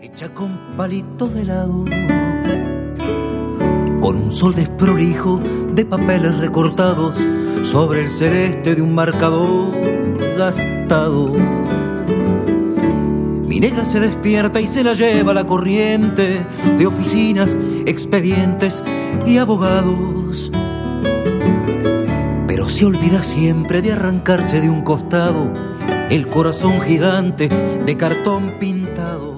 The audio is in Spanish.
hecha con palitos de helado, con un sol desprolijo de papeles recortados sobre el celeste de un marcador gastado. Mi negra se despierta y se la lleva la corriente de oficinas, expedientes y abogados, pero se olvida siempre de arrancarse de un costado el corazón gigante de cartón pintado.